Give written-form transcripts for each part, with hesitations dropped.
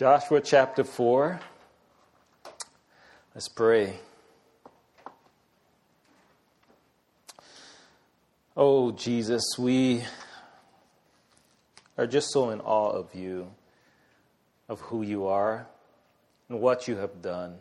Joshua chapter 4. Let's pray. Oh, Jesus, we are just so in awe of you, of who you are and what you have done.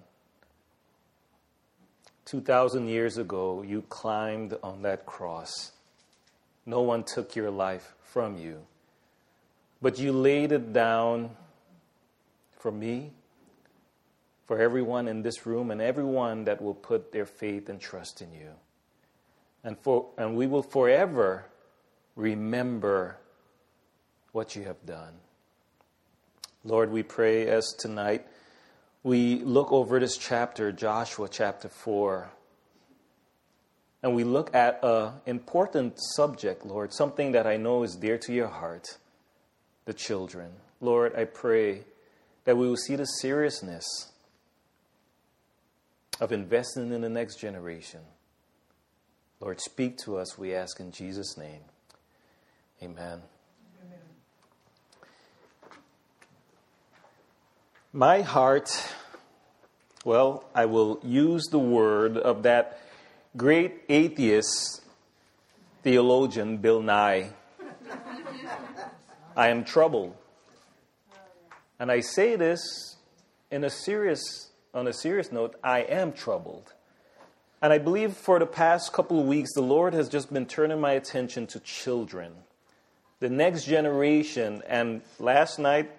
2,000 years ago, you climbed on that cross. No one took your life from you, but you laid it down for me, for everyone in this room, and everyone that will put their faith and trust in you. And we will forever remember what you have done. Lord, we pray as tonight we look over this chapter, Joshua chapter 4, and we look at an important subject, Lord, something that I know is dear to your heart, the children. Lord, I pray that we will see the seriousness of investing in the next generation. Lord, speak to us, we ask in Jesus' name. Amen. My heart, well, I will use the word of that great atheist theologian, Bill Nye. I am troubled. And I say this on a serious note, I am troubled. And I believe for the past couple of weeks, the Lord has just been turning my attention to children, the next generation. And last night,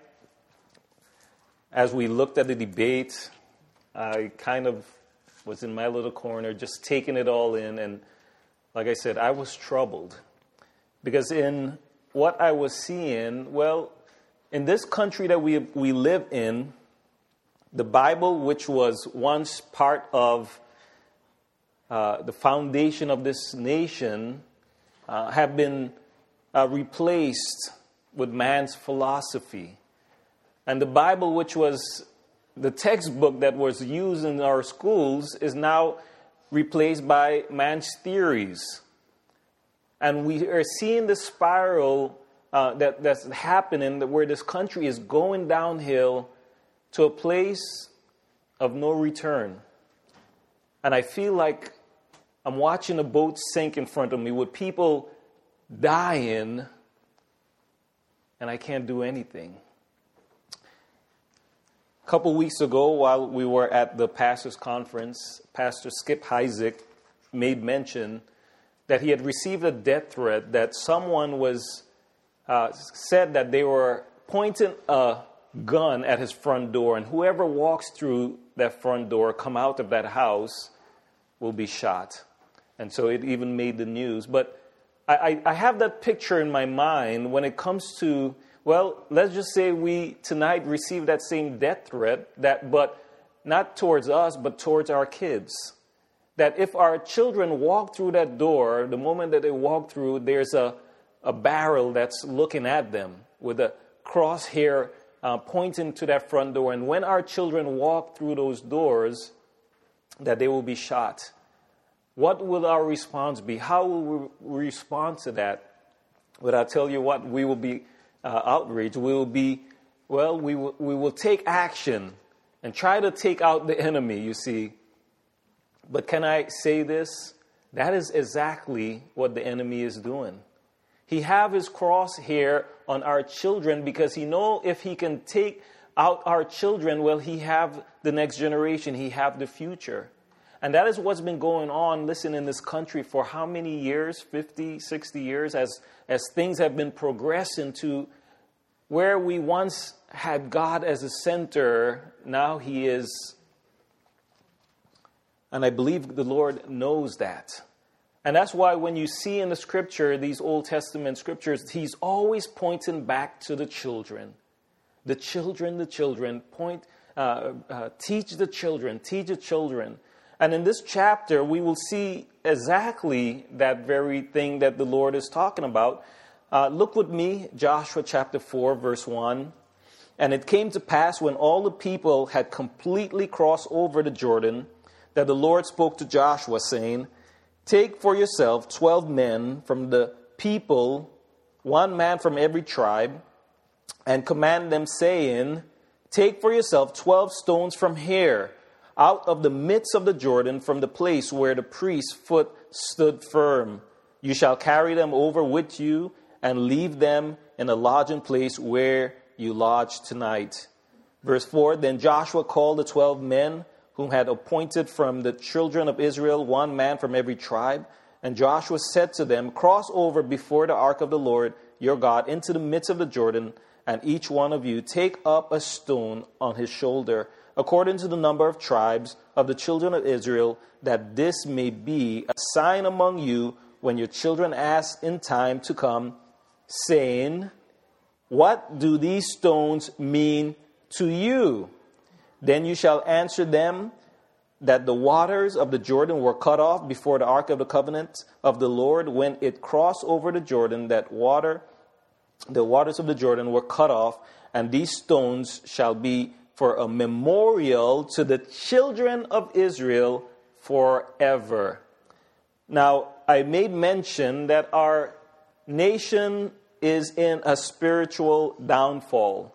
as we looked at the debate, I kind of was in my little corner, just taking it all in. And like I said, I was troubled. Because in what I was seeing, well, in this country that we live in, the Bible, which was once part of the foundation of this nation, have been replaced with man's philosophy. And the Bible, which was the textbook that was used in our schools, is now replaced by man's theories. And we are seeing the spiral that's happening, where this country is going downhill to a place of no return. And I feel like I'm watching a boat sink in front of me with people dying, and I can't do anything. A couple weeks ago, while we were at the pastor's conference, Pastor Skip Heitzig made mention that he had received a death threat, that someone was said that they were pointing a gun at his front door, and whoever walks through that front door, come out of that house, will be shot. And so it even made the news. But I have that picture in my mind when it comes to, well, let's just say we tonight receive that same death threat, but not towards us, but towards our kids. That if our children walk through that door, the moment that they walk through, there's a barrel that's looking at them with a crosshair pointing to that front door. And when our children walk through those doors, that they will be shot. What will our response be? How will we respond to that? But I'll tell you what, we will be outraged. We will take action and try to take out the enemy, you see. But can I say this? That is exactly what the enemy is doing. He have his crosshair on our children because he know if he can take out our children, well, he have the next generation, he have the future. And that is what's been going on, listen, in this country for how many years? 50, 60 years, as things have been progressing to where we once had God as a center, now he is. And I believe the Lord knows that. And that's why when you see in the scripture, these Old Testament scriptures, he's always pointing back to the children. The children, teach the children. And in this chapter, we will see exactly that very thing that the Lord is talking about. Look with me, Joshua chapter 4, verse 1. And it came to pass when all the people had completely crossed over the Jordan, that the Lord spoke to Joshua, saying, Take for yourself 12 men from the people, one man from every tribe, and command them, saying, Take for yourself 12 stones from here, out of the midst of the Jordan, from the place where the priest's foot stood firm. You shall carry them over with you and leave them in a lodging place where you lodge tonight. Verse 4, Then Joshua called the 12 men whom had appointed from the children of Israel, one man from every tribe. And Joshua said to them, Cross over before the ark of the Lord your God into the midst of the Jordan, and each one of you take up a stone on his shoulder, according to the number of tribes of the children of Israel, that this may be a sign among you when your children ask in time to come, saying, What do these stones mean to you? Then you shall answer them that the waters of the Jordan were cut off before the ark of the covenant of the Lord when it crossed over the Jordan, the waters of the Jordan were cut off, and these stones shall be for a memorial to the children of Israel forever. Now, I made mention that our nation is in a spiritual downfall.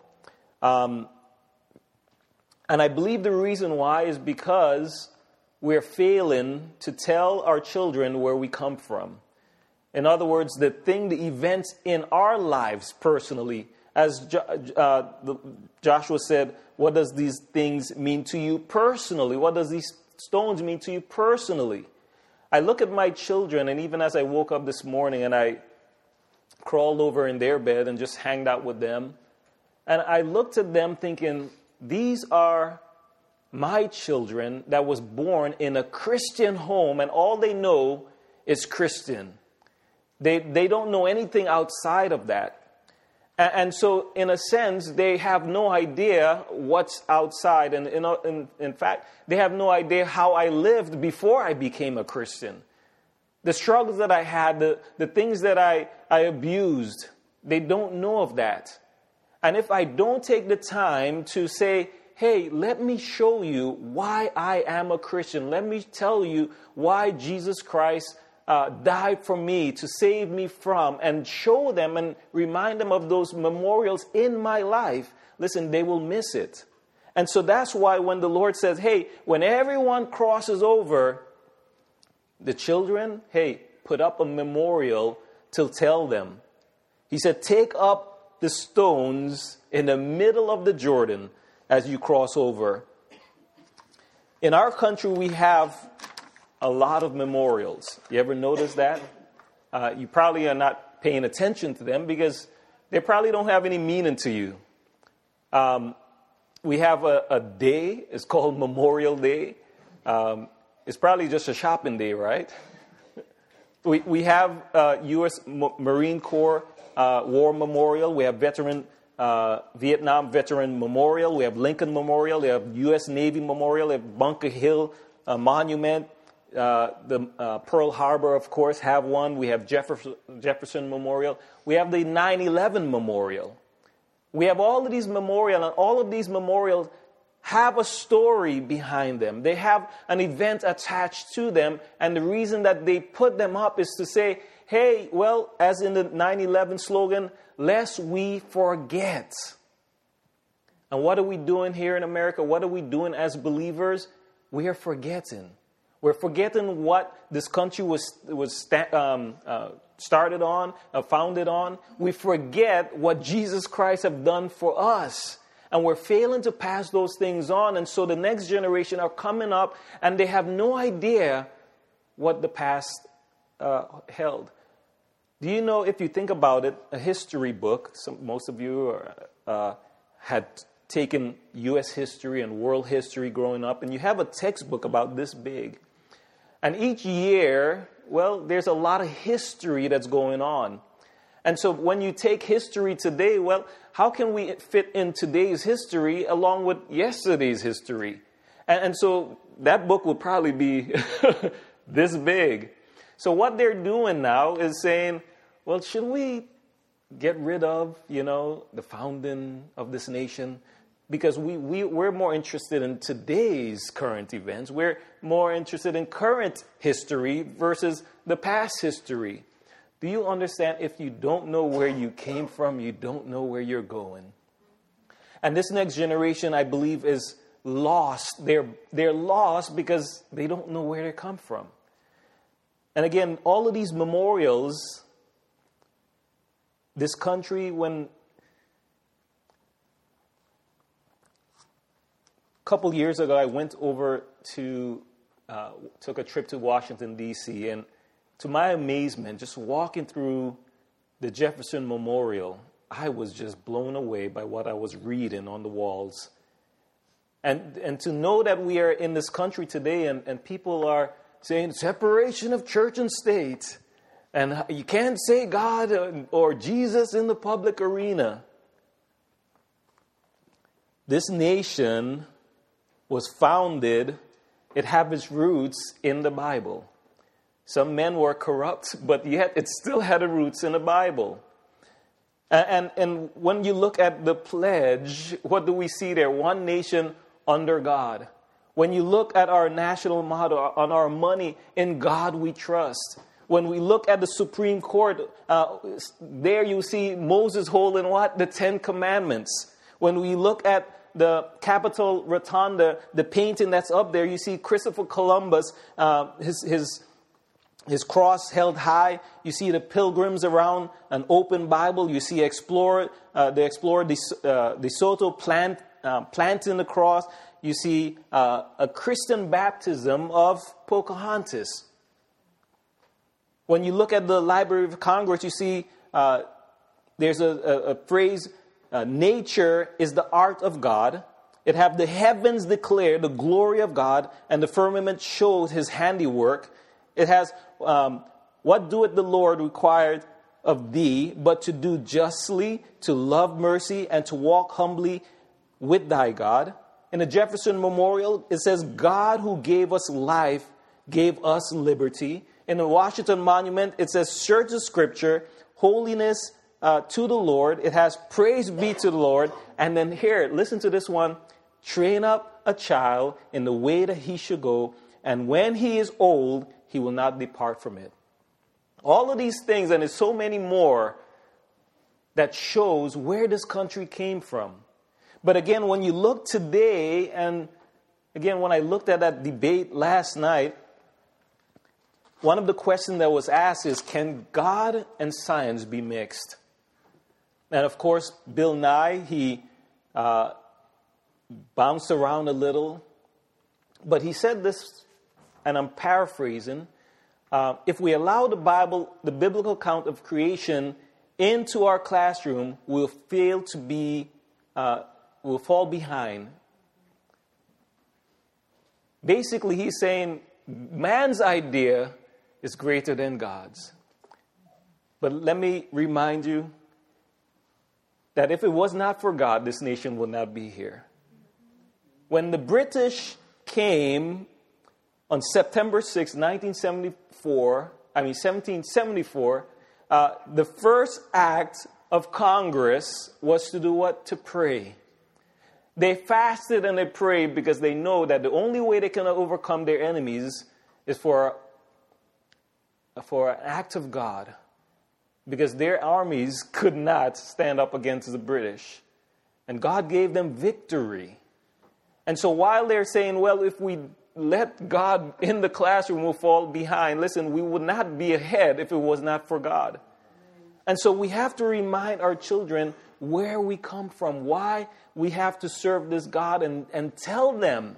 And I believe the reason why is because we're failing to tell our children where we come from. In other words, the events in our lives personally, as Joshua said, what does these things mean to you personally? What does these stones mean to you personally? I look at my children, and even as I woke up this morning and I crawled over in their bed and just hanged out with them, and I looked at them thinking, these are my children that was born in a Christian home, and all they know is Christian. They don't know anything outside of that. And so, in a sense, they have no idea what's outside. And in fact, they have no idea how I lived before I became a Christian. The struggles that I had, the things that I abused, they don't know of that. And if I don't take the time to say, hey, let me show you why I am a Christian. Let me tell you why Jesus Christ died for me to save me from, and show them and remind them of those memorials in my life, listen, they will miss it. And so that's why when the Lord says, hey, when everyone crosses over, the children, hey, put up a memorial to tell them. He said, take up the stones in the middle of the Jordan as you cross over. In our country, we have a lot of memorials. You ever notice that? You probably are not paying attention to them because they probably don't have any meaning to you. We have a day. It's called Memorial Day. It's probably just a shopping day, right? We have U.S. Marine Corps War Memorial. We have Vietnam Veteran Memorial. We have Lincoln Memorial. We have U.S. Navy Memorial. We have Bunker Hill Monument. The Pearl Harbor, of course, have one. We have Jefferson Memorial. We have the 9/11 Memorial. We have all of these memorials, and all of these memorials have a story behind them. They have an event attached to them, and the reason that they put them up is to say, hey, well, as in the 9/11 slogan, lest we forget. And what are we doing here in America? What are we doing as believers? We are forgetting. We're forgetting what this country was started on, founded on. We forget what Jesus Christ have done for us. And we're failing to pass those things on. And so the next generation are coming up and they have no idea what the past held. Do you know, if you think about it, a history book, most of you had taken U.S. history and world history growing up, and you have a textbook about this big. And each year, well, there's a lot of history that's going on. And so when you take history today, well, how can we fit in today's history along with yesterday's history? And so that book would probably be this big. So what they're doing now is saying, well, should we get rid of, the founding of this nation? Because we're more interested in today's current events. We're more interested in current history versus the past history. Do you understand? If you don't know where you came from, you don't know where you're going. And this next generation, I believe, is lost. They're lost because they don't know where they come from. And again, all of these memorials, this country, when a couple years ago, I went over to, took a trip to Washington, D.C., and to my amazement, just walking through the Jefferson Memorial, I was just blown away by what I was reading on the walls. And to know that we are in this country today and people are saying separation of church and state, and you can't say God or Jesus in the public arena. This nation was founded, it had its roots in the Bible. Some men were corrupt, but yet it still had its roots in the Bible. And when you look at the pledge, what do we see there? One nation under God. When you look at our national motto, on our money, in God we trust. When we look at the Supreme Court, there you see Moses holding what? The 10 Commandments. When we look at the Capitol Rotunda, the painting that's up there, you see Christopher Columbus, his cross held high. You see the pilgrims around an open Bible. You see the explorer De Soto planting the cross. You see a Christian baptism of Pocahontas. When you look at the Library of Congress, you see there's a phrase, nature is the art of God. It have the heavens declare the glory of God, and the firmament shows his handiwork. It has, what doeth the Lord required of thee, but to do justly, to love mercy, and to walk humbly with thy God. In the Jefferson Memorial, it says, God who gave us life, gave us liberty. In the Washington Monument, it says, search the scripture, holiness to the Lord. It has praise be to the Lord. And then here, listen to this one, train up a child in the way that he should go, and when he is old, he will not depart from it. All of these things, and there's so many more, that shows where this country came from. But again, when you look today, and again, when I looked at that debate last night, one of the questions that was asked is, can God and science be mixed? And of course, Bill Nye, he bounced around a little, but he said this, and I'm paraphrasing, if we allow the Bible, the biblical account of creation into our classroom, we'll fall behind. Basically, he's saying man's idea is greater than God's. But let me remind you that if it was not for God, this nation would not be here. When the British came on September 6, 1774, the first act of Congress was to do what? To pray. They fasted and they prayed because they know that the only way they can overcome their enemies is for an act of God. Because their armies could not stand up against the British. And God gave them victory. And so while they're saying, well, if we let God in the classroom, we'll fall behind. Listen, we would not be ahead if it was not for God. And so we have to remind our children where we come from, why we have to serve this God, and tell them.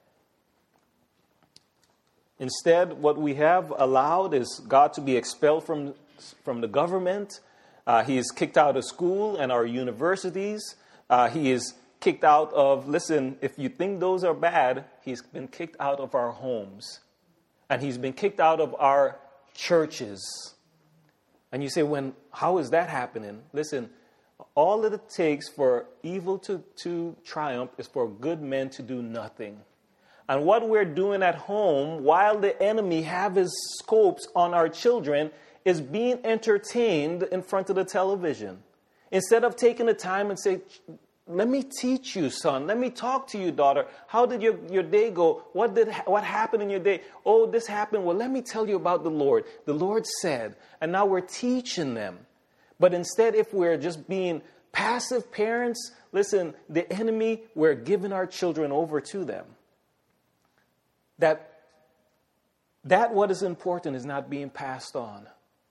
Instead, what we have allowed is God to be expelled from the government. He is kicked out of school and our universities. He is kicked out of, listen, if you think those are bad, he's been kicked out of our homes. And he's been kicked out of our churches. And you say, how is that happening? Listen, all that it takes for evil to triumph is for good men to do nothing. And what we're doing at home, while the enemy have his scopes on our children, is being entertained in front of the television. Instead of taking the time and say, let me teach you, son. Let me talk to you, daughter. How did your day go? What happened in your day? Oh, this happened. Well, let me tell you about the Lord. The Lord said, and now we're teaching them. But instead, if we're just being Passive parents, listen, the enemy, we're giving our children over to them. That what is important is not being passed on.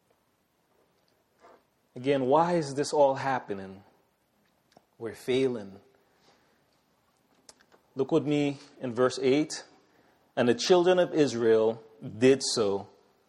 Again, why is this all happening? We're failing. Look with me in verse 8. And the children of Israel did so.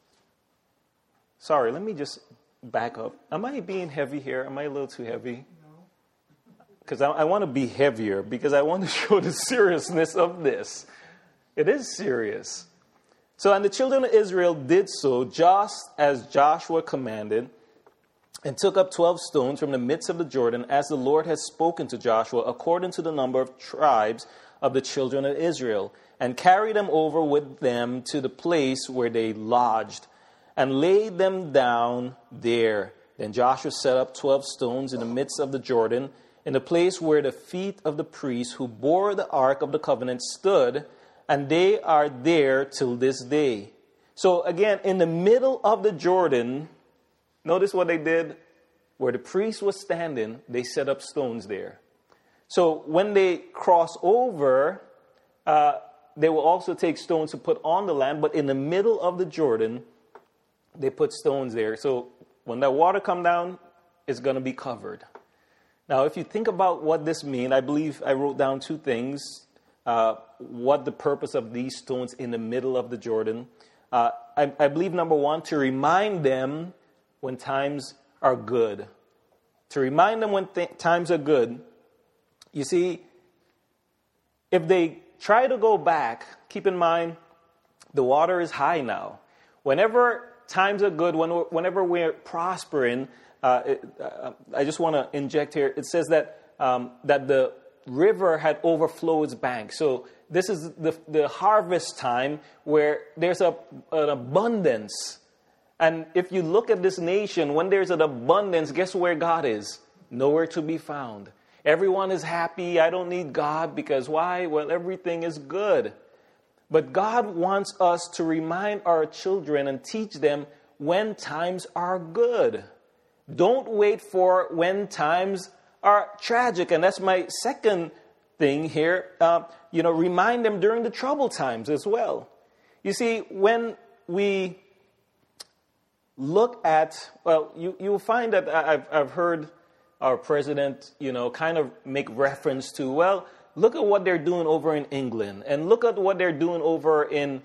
Sorry, let me just back up. Am I being heavy here? Am I a little too heavy? Because I want to be heavier, because I want to show the seriousness of this. It is serious. So, and the children of Israel did so, just as Joshua commanded, and took up 12 stones from the midst of the Jordan, as the Lord had spoken to Joshua, according to the number of tribes of the children of Israel, and carried them over with them to the place where they lodged, and laid them down there. Then Joshua set up 12 stones in the midst of the Jordan, in the place where the feet of the priests who bore the ark of the covenant stood, and they are there till this day. So again, in the middle of the Jordan, notice what they did. Where the priest was standing, they set up stones there. So when they cross over, they will also take stones to put on the land, but in the middle of the Jordan, they put stones there. So when that water come down, it's going to be covered. Now, if you think about what this means, I believe I wrote down two things. What the purpose of these stones in the middle of the Jordan. I believe, number one, to remind them when times are good. To remind them when times are good. You see, if they try to go back, keep in mind, the water is high now. Whenever times are good, whenever we're prospering, I just want to inject here. It says that the river had overflowed its bank. So this is the harvest time where there's an abundance. And if you look at this nation, when there's an abundance, guess where God is? Nowhere to be found. Everyone is happy. I don't need God because why? Well, everything is good. But God wants us to remind our children and teach them when times are good. Don't wait for when times are tragic. And that's my second thing here. Remind them during the troubled times as well. You see, when we look at, you'll find that I've heard our president, kind of make reference to, look at what they're doing over in England, and look at what they're doing over in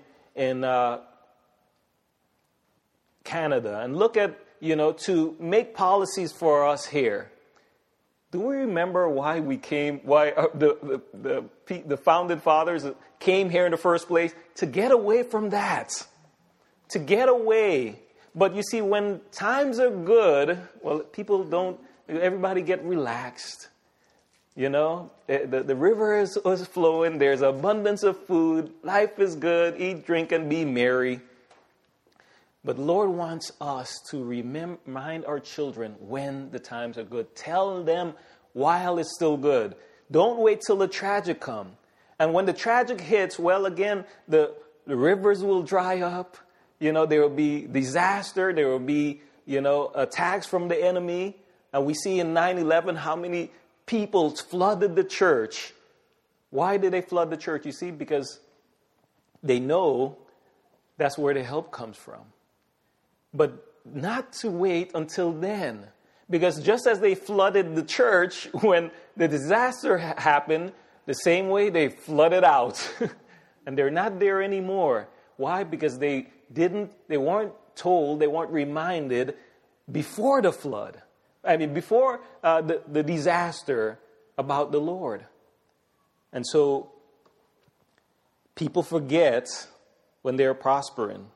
Canada, and look at, to make policies for us here. Do we remember why we came? Why the founding fathers came here in the first place? To get away from that, to get away. But you see, when times are good, people don't. Everybody get relaxed. The river is flowing. There's abundance of food. Life is good. Eat, drink, and be merry. But Lord wants us to remind our children when the times are good. Tell them while it's still good. Don't wait till the tragic comes. And when the tragic hits, again, the rivers will dry up. There will be disaster. There will be, attacks from the enemy. And we see in 9/11 how many people flooded the church. Why did they flood the church? You see, because they know that's where the help comes from. But not to wait until then. Because just as they flooded the church when the disaster happened, the same way they flooded out. And they're not there anymore. Why? Because they weren't told, they weren't reminded before the flood. Before the disaster about the Lord. And so people forget when they're prospering.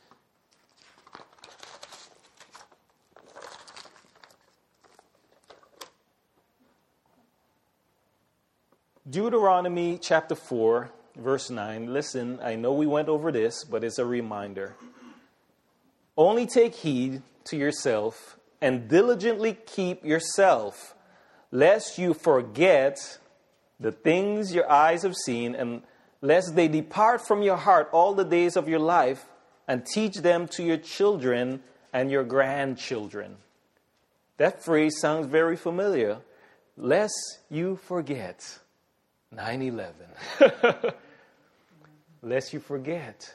Deuteronomy chapter 4, verse 9. Listen, I know we went over this, but it's a reminder. Only take heed to yourself and diligently keep yourself, lest you forget the things your eyes have seen, and lest they depart from your heart all the days of your life, and teach them to your children and your grandchildren. That phrase sounds very familiar. lest you forget 9/11. Lest you forget.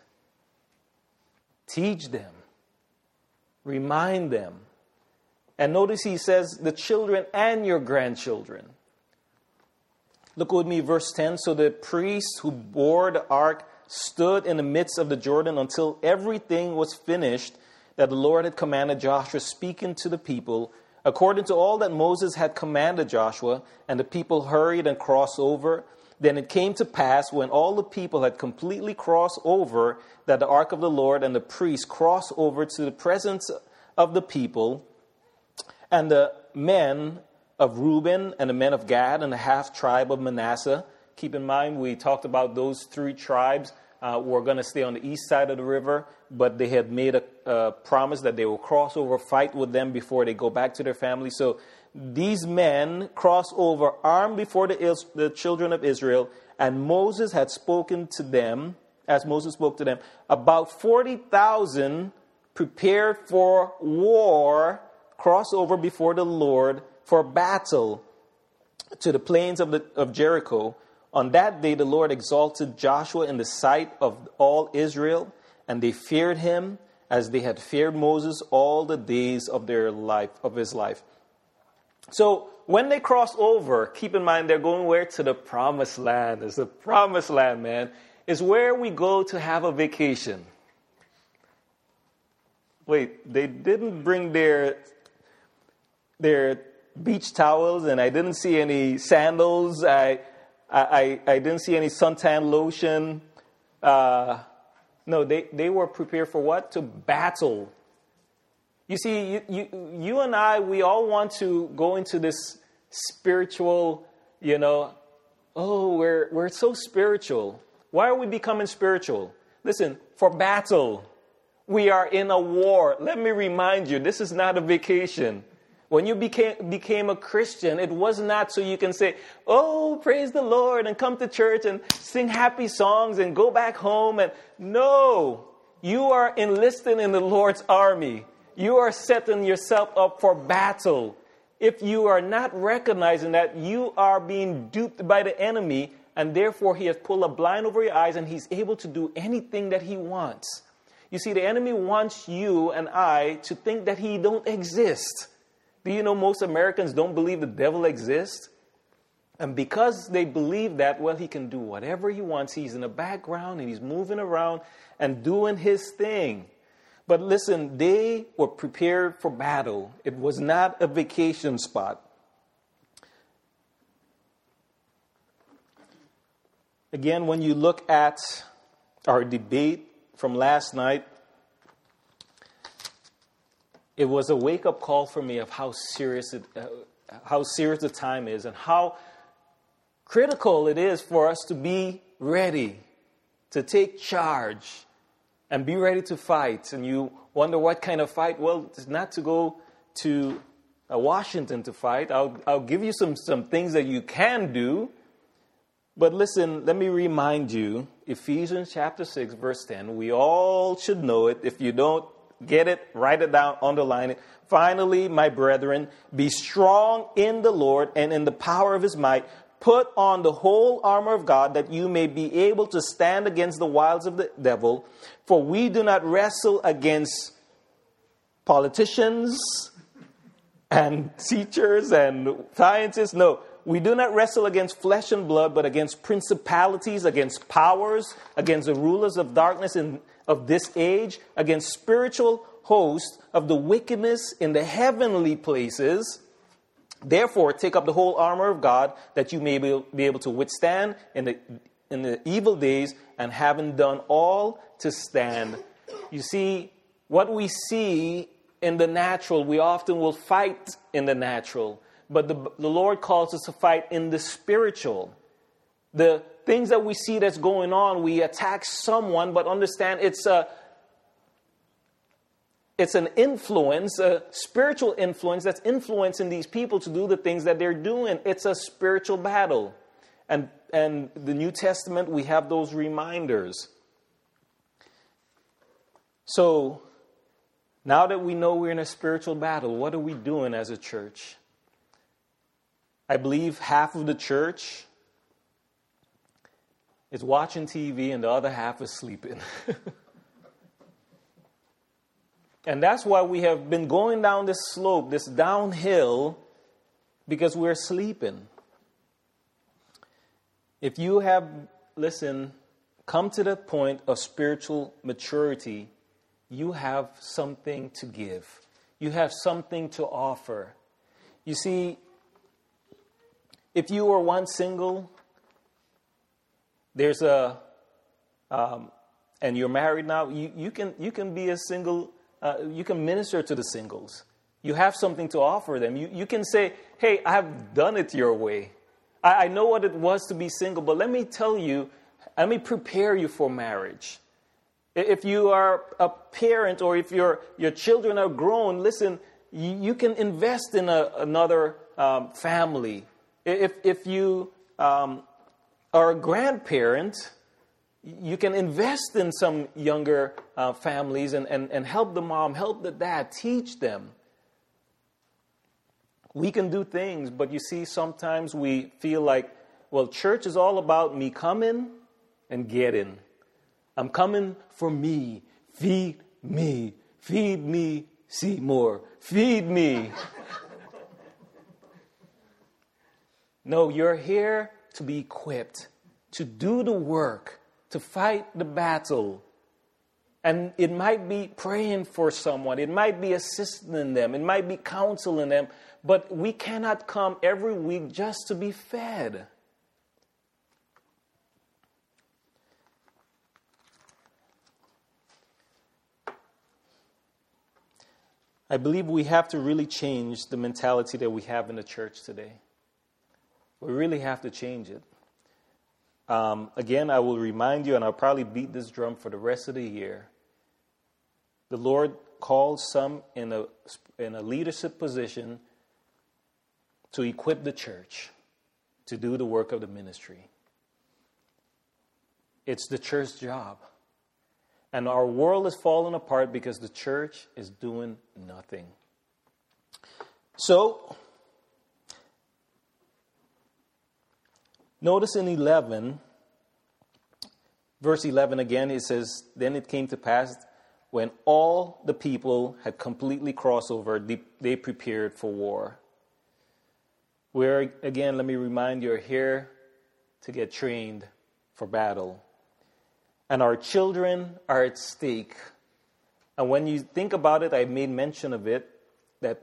Teach them. Remind them. And notice he says the children and your grandchildren. Look with me, verse 10. So the priests who bore the ark stood in the midst of the Jordan until everything was finished that the Lord had commanded Joshua, speaking to the people, according to all that Moses had commanded Joshua. And the people hurried and crossed over. Then it came to pass, when all the people had completely crossed over, that the ark of the Lord and the priests crossed over to the presence of the people. And the men of Reuben and the men of Gad and the half tribe of Manasseh. Keep in mind, we talked about those three tribes were going to stay on the east side of the river, but they had made a promise that they will cross over, fight with them before they go back to their family. So these men crossed over armed before the children of Israel, and Moses had spoken to them, as Moses spoke to them, about 40,000 prepared for war, cross over before the Lord for battle to the plains of Jericho. On that day, the Lord exalted Joshua in the sight of all Israel, and they feared him as they had feared Moses all the days of his life. So when they cross over, keep in mind they're going where? To the promised land. It's the promised land, man. It's where we go to have a vacation. Wait, they didn't bring their beach towels, and I didn't see any sandals. I didn't see any suntan lotion. No, they were prepared for what? To battle. You see, you and I, we all want to go into this spiritual, we're so spiritual. Why are we becoming spiritual? Listen, for battle. We are in a war. Let me remind you, this is not a vacation. When you became a Christian, it was not so you can say, oh, praise the Lord, and come to church and sing happy songs and go back home. And no, you are enlisted in the Lord's army. You are setting yourself up for battle. If you are not recognizing that, you are being duped by the enemy, and therefore he has pulled a blind over your eyes, and he's able to do anything that he wants. You see, the enemy wants you and I to think that he don't exist. Do you know most Americans don't believe the devil exists? And because they believe that, well, he can do whatever he wants. He's in the background and he's moving around and doing his thing. But listen, they were prepared for battle. It was not a vacation spot. Again, when you look at our debate from last night, it was a wake-up call for me of how serious the time is and how critical it is for us to be ready, to take charge, and be ready to fight. And you wonder what kind of fight? Well, it's not to go to Washington to fight. I'll give you some things that you can do. But listen, let me remind you, Ephesians chapter 6, verse 10. We all should know it. If you don't get it, write it down, underline it. Finally, my brethren, be strong in the Lord and in the power of his might. Put on the whole armor of God, that you may be able to stand against the wiles of the devil. For we do not wrestle against politicians and teachers and scientists. No, we do not wrestle against flesh and blood, but against principalities, against powers, against the rulers of darkness of this age, against spiritual hosts of the wickedness in the heavenly places. Therefore, take up the whole armor of God, that you may be able to withstand in the evil days, and having done all, to stand. You see, what we see in the natural, we often will fight in the natural. But the Lord calls us to fight in the spiritual. The things that we see that's going on, we attack someone, but understand it's an influence, a spiritual influence that's influencing these people to do the things that they're doing. It's a spiritual battle. And the New Testament, we have those reminders. So, now that we know we're in a spiritual battle, what are we doing as a church? I believe half of the church is watching TV and the other half is sleeping. And that's why we have been going down this slope, this downhill, because we're sleeping. If you have, come to the point of spiritual maturity, you have something to give. You have something to offer. You see, if you were once single, and you're married now, you can be a single. You can minister to the singles. You have something to offer them. You can say, hey, I've done it your way. I know what it was to be single, but let me prepare you for marriage. If you are a parent or if your children are grown, listen, you can invest in another family. If you are a grandparent, you can invest in some younger families and help the mom, help the dad, teach them. We can do things, but you see, sometimes we feel like, well, church is all about me coming and getting. I'm coming for me. Feed me. Feed me, Seymour. Feed me. No, you're here to be equipped, to do the work, to fight the battle. And it might be praying for someone. It might be assisting them. It might be counseling them. But we cannot come every week just to be fed. I believe we have to really change the mentality that we have in the church today. We really have to change it. Again, I will remind you, and I'll probably beat this drum for the rest of the year. The Lord calls some in a leadership position to equip the church to do the work of the ministry. It's the church's job. And our world is falling apart because the church is doing nothing. So, notice in verse 11 again, it says, then it came to pass when all the people had completely crossed over, they prepared for war. Where, again, let me remind you, are here to get trained for battle. And our children are at stake. And when you think about it, I made mention of it, that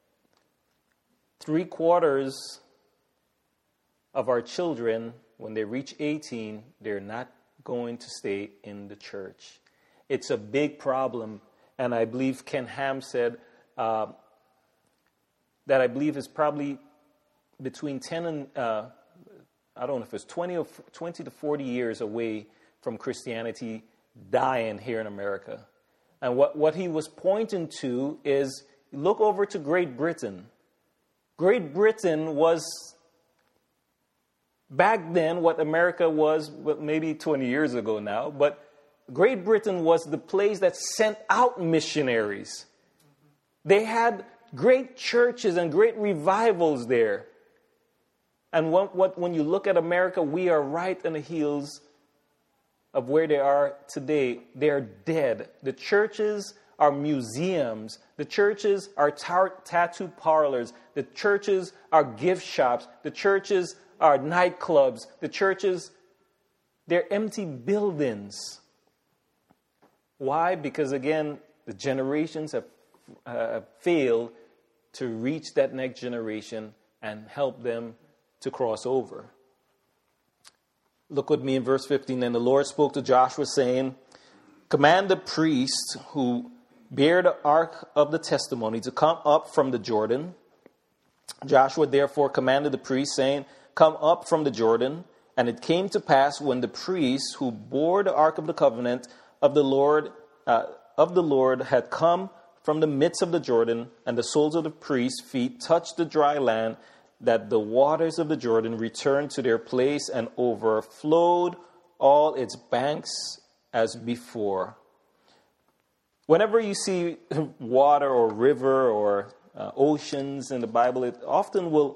3/4 of our children, when they reach 18, they're not going to stay in the church. It's a big problem. And I believe Ken Ham said that I believe is probably between 10 and, I don't know if it's 20 to 40 years away from Christianity dying here in America. And what he was pointing to is, look over to Great Britain. Great Britain was, back then, what America was, maybe 20 years ago now, but Great Britain was the place that sent out missionaries. They had great churches and great revivals there. And when you look at America, we are right on the heels of where they are today. They are dead. The churches are museums. The churches are tattoo parlors. The churches are gift shops. The churches are nightclubs. The churches, they're empty buildings. Why? Because again, the generations have failed to reach that next generation and help them to cross over. Look with me in verse 15. And the Lord spoke to Joshua, saying, command the priests who bear the ark of the testimony to come up from the Jordan. Joshua therefore commanded the priests, saying, come up from the Jordan. And it came to pass, when the priests who bore the ark of the covenant of the Lord had come from the midst of the Jordan, and the soles of the priests' feet touched the dry land, that the waters of the Jordan returned to their place and overflowed all its banks as before. Whenever you see water or river or oceans in the Bible, it often will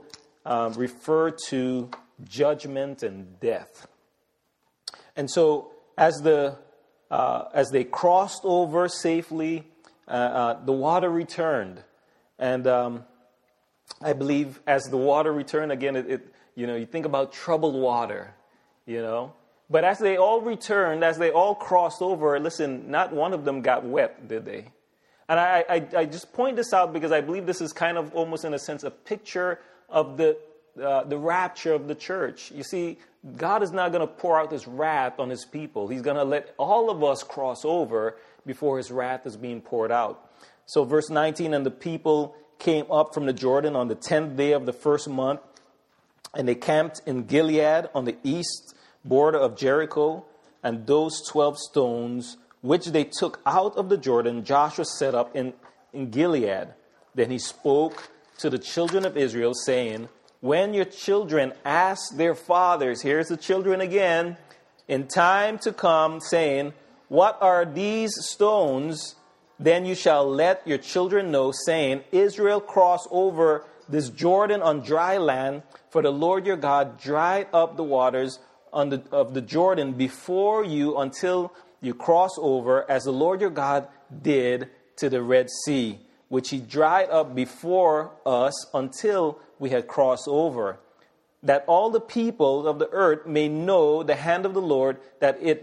refer to judgment and death. And so as they crossed over safely, the water returned. And I believe as the water returned, again, you think about troubled water, But as they all returned, as they all crossed over, listen, not one of them got wet, did they? And I just point this out because I believe this is kind of almost in a sense a picture of the rapture of the church. You see, God is not going to pour out his wrath on his people. He's going to let all of us cross over before his wrath is being poured out. So verse 19, and the people came up from the Jordan on the 10th day of the first month, and they camped in Gilead on the east border of Jericho, and those 12 stones which they took out of the Jordan, Joshua set up in Gilead. Then he spoke to the children of Israel, saying, when your children ask their fathers, here's the children again, in time to come, saying, what are these stones? Then you shall let your children know, saying, Israel crossed over this Jordan on dry land, for the Lord your God dried up the waters of the Jordan before you until you cross over, as the Lord your God did to the Red Sea, which he dried up before us until we had crossed over, that all the people of the earth may know the hand of the Lord, that it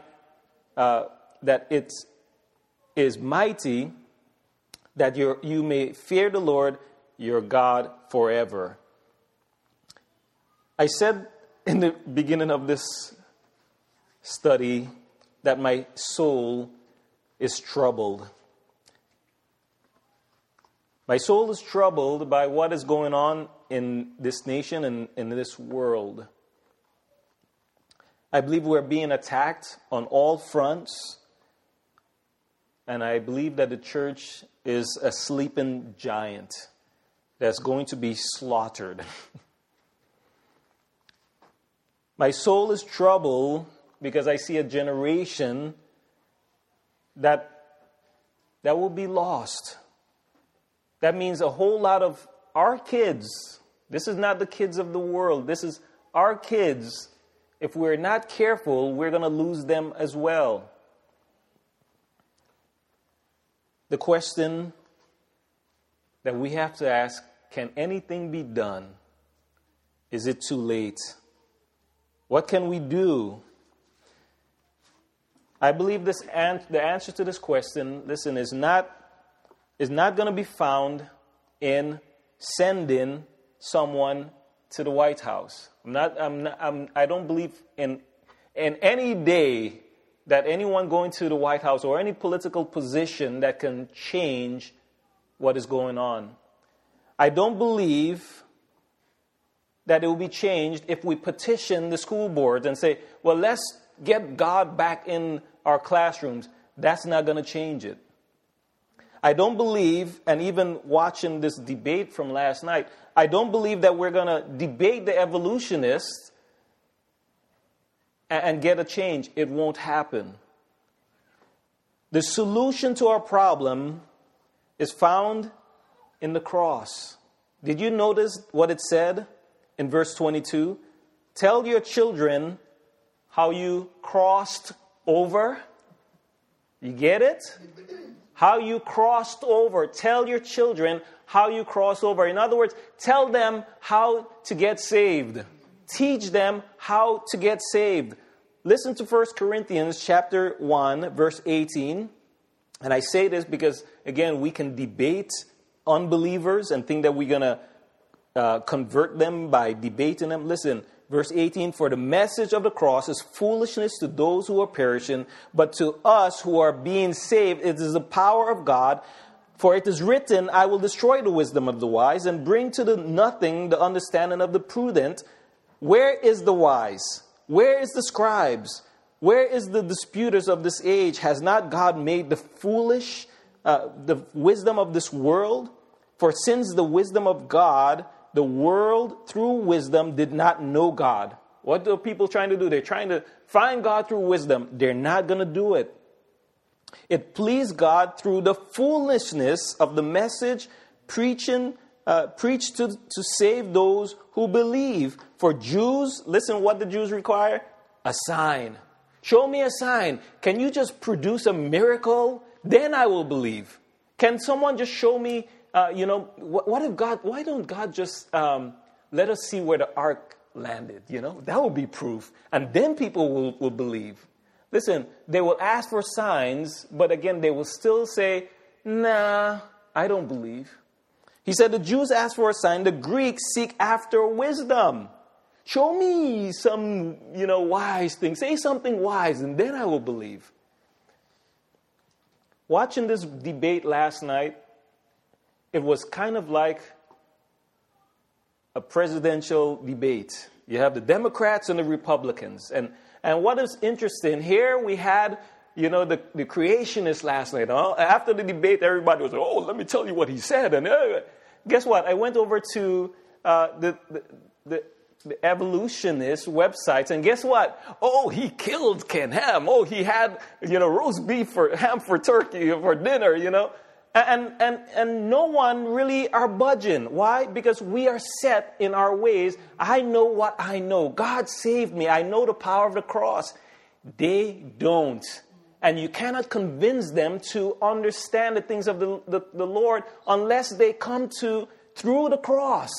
is mighty, that you may fear the Lord your God forever. I said in the beginning of this study that my soul is troubled. My soul is troubled by what is going on in this nation and in this world. I believe we're being attacked on all fronts, and I believe that the church is a sleeping giant that's going to be slaughtered. My soul is troubled because I see a generation that will be lost. That means a whole lot of our kids. This is not the kids of the world. This is our kids. If we're not careful, we're going to lose them as well. The question that we have to ask, can anything be done? Is it too late? What can we do? I believe the answer to this question, listen, is not going to be found in sending someone to the White House. I don't believe in any day that anyone going to the White House or any political position that can change what is going on. I don't believe that it will be changed if we petition the school boards and say, well, let's get God back in our classrooms. That's not going to change it. I don't believe, and even watching this debate from last night, I don't believe that we're going to debate the evolutionists and get a change. It won't happen. The solution to our problem is found in the cross. Did you notice what it said in verse 22? Tell your children how you crossed over. You get it? How you crossed over. Tell your children how you crossed over. In other words, tell them how to get saved. Teach them how to get saved. Listen to 1 Corinthians chapter 1, verse 18. And I say this because, again, we can debate unbelievers and think that we're going to convert them by debating them. Listen, verse 18, for the message of the cross is foolishness to those who are perishing, but to us who are being saved, it is the power of God. For it is written, I will destroy the wisdom of the wise and bring to the nothing the understanding of the prudent. Where is the wise? Where is the scribes? Where is the disputers of this age? Has not God made the foolish, the wisdom of this world? For since the wisdom of God, the world through wisdom did not know God. What are people trying to do? They're trying to find God through wisdom. They're not going to do it. It pleased God through the foolishness of the message preaching preach to save those who believe. For Jews, listen what the Jews require: a sign. Show me a sign. Can you just produce a miracle? Then I will believe. Can someone just show me, what if God, why don't God just let us see where the ark landed? That would be proof. And then people will believe. Listen, they will ask for signs, but again, they will still say, nah, I don't believe. He said the Jews ask for a sign, the Greeks seek after wisdom. Show me some, wise thing. Say something wise, and then I will believe. Watching this debate last night, it was kind of like a presidential debate. You have the Democrats and the Republicans. And what is interesting, here we had, the creationists last night. After the debate, everybody was like, oh, let me tell you what he said. And guess what? I went over to the evolutionist websites, and guess what? Oh, he killed Ken Ham. Oh, he had, roast beef for ham for turkey for dinner, And no one really are budging. Why? Because we are set in our ways. I know what I know. God saved me. I know the power of the cross. They don't. And you cannot convince them to understand the things of the Lord unless they come through the cross.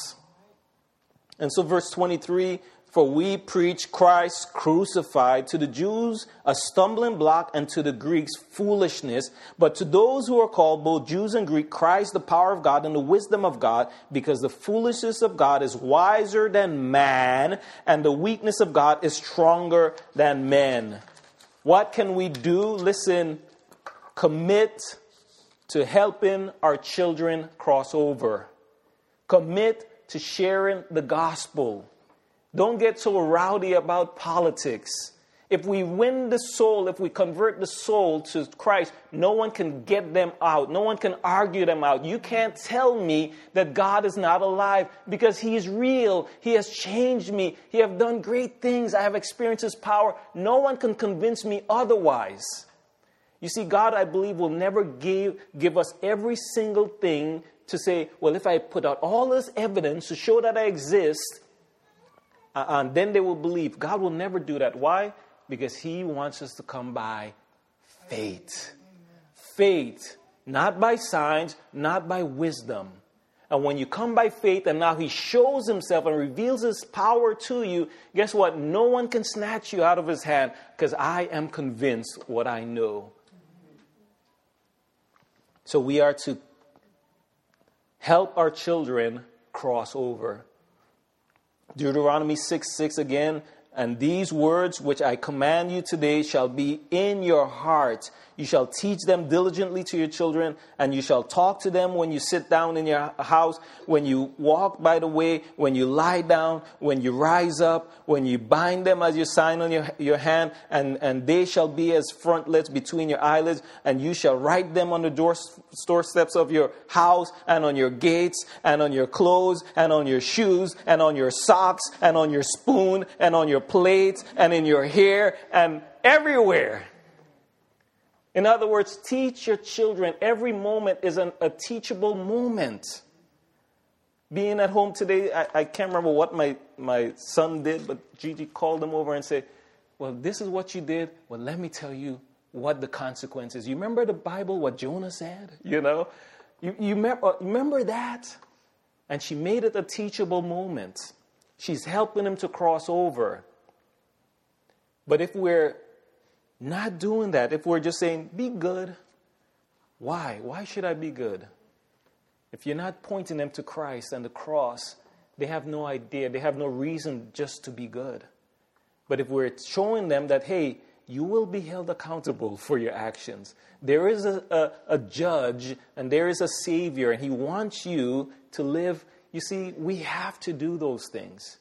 And so verse 23, for we preach Christ crucified, to the Jews a stumbling block, and to the Greeks foolishness. But to those who are called, both Jews and Greek, Christ the power of God and the wisdom of God, because the foolishness of God is wiser than man, and the weakness of God is stronger than men. What can we do? Listen, commit to helping our children cross over. Commit to sharing the gospel. Don't get so rowdy about politics. If we win the soul, if we convert the soul to Christ, no one can get them out. No one can argue them out. You can't tell me that God is not alive, because He is real. He has changed me. He has done great things. I have experienced His power. No one can convince me otherwise. You see, God, I believe, will never give us every single thing to say, well, if I put out all this evidence to show that I exist, and then they will believe. God will never do that. Why? Because He wants us to come by faith. Faith, not by signs, not by wisdom. And when you come by faith and now He shows Himself and reveals His power to you, guess what? No one can snatch you out of His hand, because I am convinced what I know. So we are to help our children cross over. Deuteronomy 6:6 again, and these words which I command you today shall be in your heart. You shall teach them diligently to your children, and you shall talk to them when you sit down in your house, when you walk by the way, when you lie down, when you rise up, when you bind them as your sign on your hand, and they shall be as frontlets between your eyelids, and you shall write them on the doorsteps of your house, and on your gates, and on your clothes, and on your shoes, and on your socks, and on your spoon, and on your plates, and in your hair, and everywhere. In other words, teach your children. Every moment is a teachable moment. Being at home today, I can't remember what my son did, but Gigi called him over and said, well, this is what you did. Well, let me tell you what the consequence is. You remember the Bible, what Jonah said? You remember that? And she made it a teachable moment. She's helping him to cross over. But if we're not doing that, if we're just saying, be good, why? Why should I be good? If you're not pointing them to Christ and the cross, they have no idea. They have no reason just to be good. But if we're showing them that, hey, you will be held accountable for your actions. There is a judge and there is a Savior, and He wants you to live. You see, we have to do those things.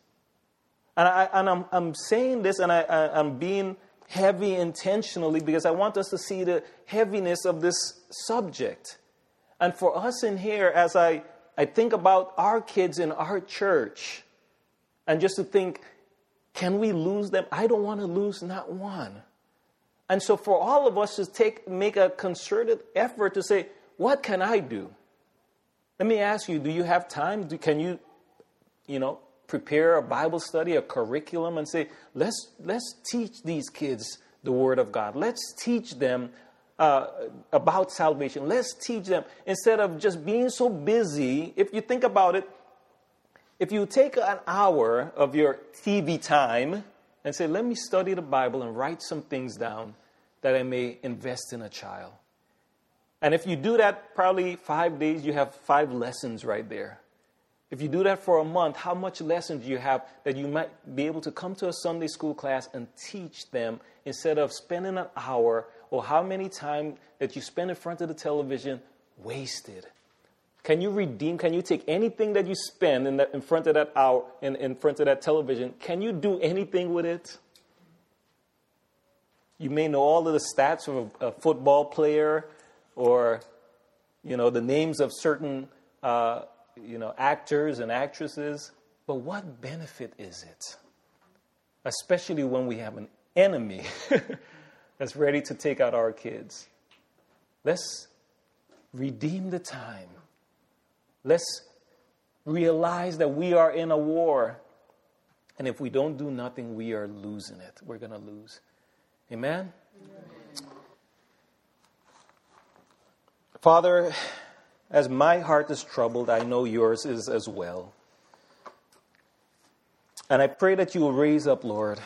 And I'm saying this, and I'm being heavy intentionally, because I want us to see the heaviness of this subject. And for us in here, as I think about our kids in our church, and just to think, can we lose them? I don't want to lose not one. And so for all of us to make a concerted effort to say, what can I do? Let me ask you, do you have time? Can you, prepare a Bible study, a curriculum, and say, let's teach these kids the Word of God. Let's teach them about salvation. Let's teach them, instead of just being so busy. If you think about it, if you take an hour of your TV time and say, let me study the Bible and write some things down that I may invest in a child. And if you do that, probably 5 days, you have 5 lessons right there. If you do that for a month, how much lessons do you have that you might be able to come to a Sunday school class and teach them, instead of spending an hour, or how many time that you spend in front of the television wasted? Can you take anything that you spend in front of that hour, in front of that television, can you do anything with it? You may know all of the stats of a football player, or, the names of certain, actors and actresses. But what benefit is it? Especially when we have an enemy that's ready to take out our kids. Let's redeem the time. Let's realize that we are in a war. And if we don't do nothing, we are losing it. We're going to lose. Amen? Amen. Father, as my heart is troubled, I know yours is as well. And I pray that you will raise up, Lord,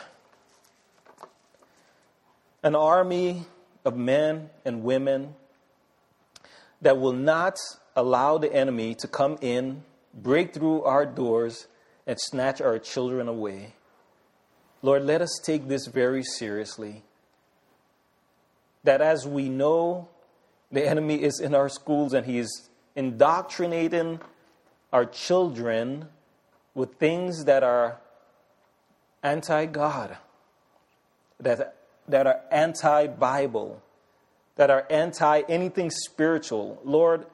an army of men and women that will not allow the enemy to come in, break through our doors, and snatch our children away. Lord, let us take this very seriously. That as we know the enemy is in our schools and he is indoctrinating our children with things that are anti-God, that are anti-Bible, that are anti-anything spiritual. Lord,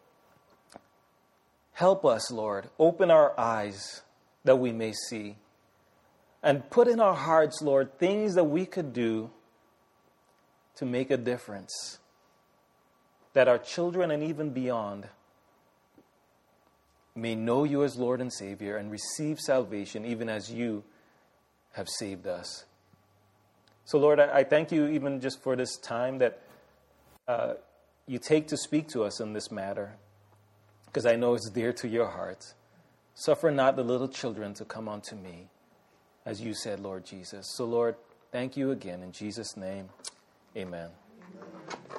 help us, Lord. Open our eyes that we may see. And put in our hearts, Lord, things that we could do to make a difference. That our children and even beyond may know you as Lord and Savior and receive salvation even as you have saved us. So, Lord, I thank you even just for this time that you take to speak to us in this matter, because I know it's dear to your heart. Suffer not the little children to come unto me, as you said, Lord Jesus. So, Lord, thank you again. In Jesus' name, amen.